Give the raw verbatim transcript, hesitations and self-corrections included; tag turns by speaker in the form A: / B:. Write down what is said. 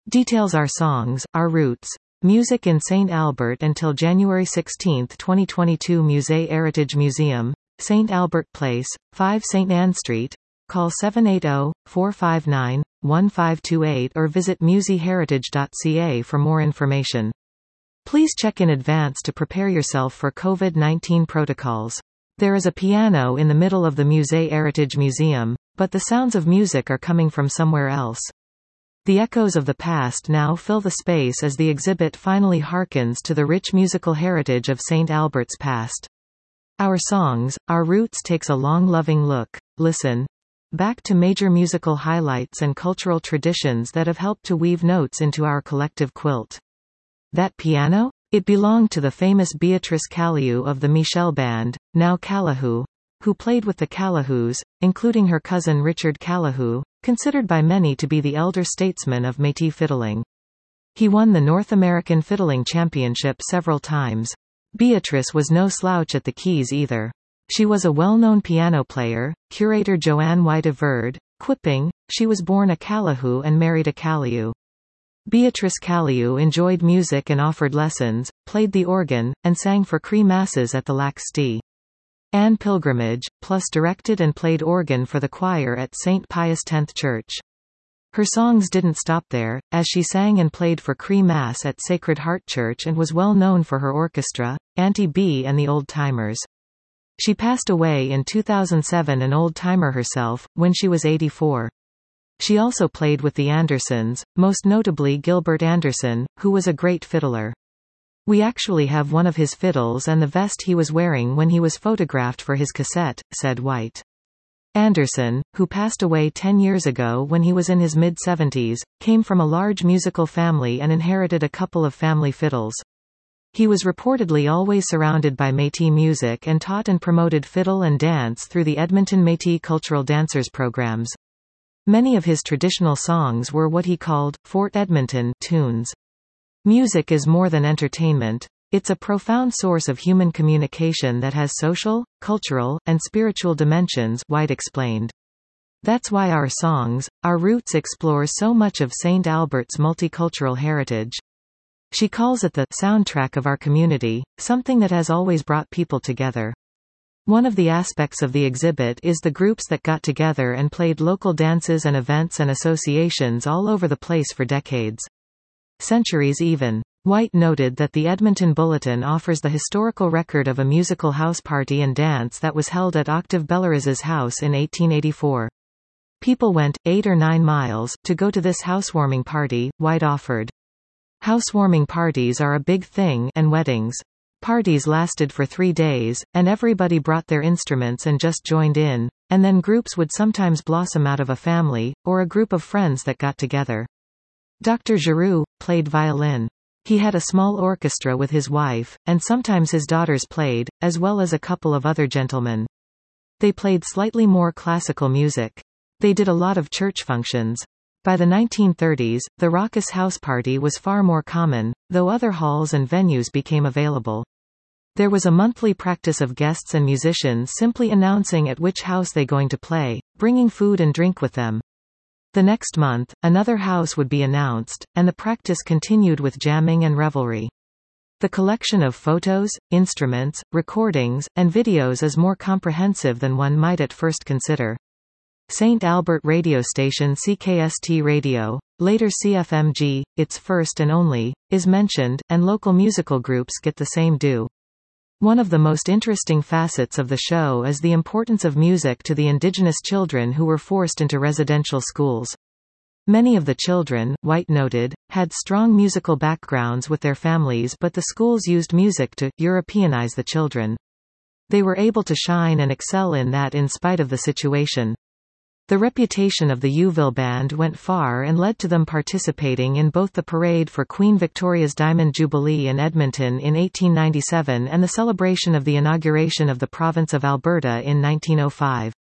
A: Details: Our songs, our roots. Music in Saint Albert until January sixteenth twenty twenty-two. Musée Heritage Museum, Saint Albert Place, five Saint Anne Street. Call seven eight zero, four five nine, one five two eight or visit musée heritage dot c a for more information. Please check in advance to prepare yourself for COVID nineteen protocols. There is a piano in the middle of the Musée Heritage Museum, but the sounds of music are coming from somewhere else. The echoes of the past now fill the space as the exhibit finally harkens to the rich musical heritage of Saint Albert's past. Our Songs, Our Roots takes a long loving look. Listen back to major musical highlights and cultural traditions that have helped to weave notes into our collective quilt. That piano? It belonged to the famous Beatrice Calliou of the Michel Band, now Calahoo, who played with the Calahoos, including her cousin Richard Calahoo, considered by many to be the elder statesman of Métis fiddling. He won the North American Fiddling Championship several times. Beatrice was no slouch at the keys either. She was a well-known piano player, curator Joanne White averred, quipping, "She was born a Calahoo and married a Calliou." Beatrice Calliou enjoyed music and offered lessons, played the organ, and sang for Cree masses at the Lac Sti Anne pilgrimage, plus directed and played organ for the choir at Saint Pius X Church. Her songs didn't stop there, as she sang and played for Cree Mass at Sacred Heart Church and was well known for her orchestra, Auntie B and the Old Timers. She passed away in two thousand seven, an old-timer herself, when she was eighty-four. She also played with the Andersons, most notably Gilbert Anderson, who was a great fiddler. "We actually have one of his fiddles and the vest he was wearing when he was photographed for his cassette," said White. Anderson, who passed away ten years ago when he was in his mid-seventies, came from a large musical family and inherited a couple of family fiddles. He was reportedly always surrounded by Métis music and taught and promoted fiddle and dance through the Edmonton Métis Cultural Dancers programs. Many of his traditional songs were what he called Fort Edmonton tunes. Music is more than entertainment. It's a profound source of human communication that has social, cultural, and spiritual dimensions, White explained. That's why Our Songs, Our Roots explores so much of Saint Albert's multicultural heritage. She calls it the soundtrack of our community, something that has always brought people together. One of the aspects of the exhibit is the groups that got together and played local dances and events and associations all over the place for decades. Centuries even. White noted that the Edmonton Bulletin offers the historical record of a musical house party and dance that was held at Octave Belleriz's house in eighteen eighty-four. People went, eight or nine miles, to go to this housewarming party, White offered. Housewarming parties are a big thing, and weddings. Parties lasted for three days, and everybody brought their instruments and just joined in, and then groups would sometimes blossom out of a family, or a group of friends that got together. Doctor Giroux played violin. He had a small orchestra with his wife, and sometimes his daughters played, as well as a couple of other gentlemen. They played slightly more classical music. They did a lot of church functions. By the nineteen thirties, the raucous house party was far more common, though other halls and venues became available. There was a monthly practice of guests and musicians simply announcing at which house they going to play, bringing food and drink with them. The next month, another house would be announced, and the practice continued with jamming and revelry. The collection of photos, instruments, recordings, and videos is more comprehensive than one might at first consider. Saint Albert radio station C K S T Radio, later C F M G, its first and only, is mentioned, and local musical groups get the same due. One of the most interesting facets of the show is the importance of music to the Indigenous children who were forced into residential schools. Many of the children, White noted, had strong musical backgrounds with their families, but the schools used music to Europeanize the children. They were able to shine and excel in that in spite of the situation. The reputation of the Youville Band went far and led to them participating in both the parade for Queen Victoria's Diamond Jubilee in Edmonton in eighteen ninety-seven and the celebration of the inauguration of the province of Alberta in nineteen oh five.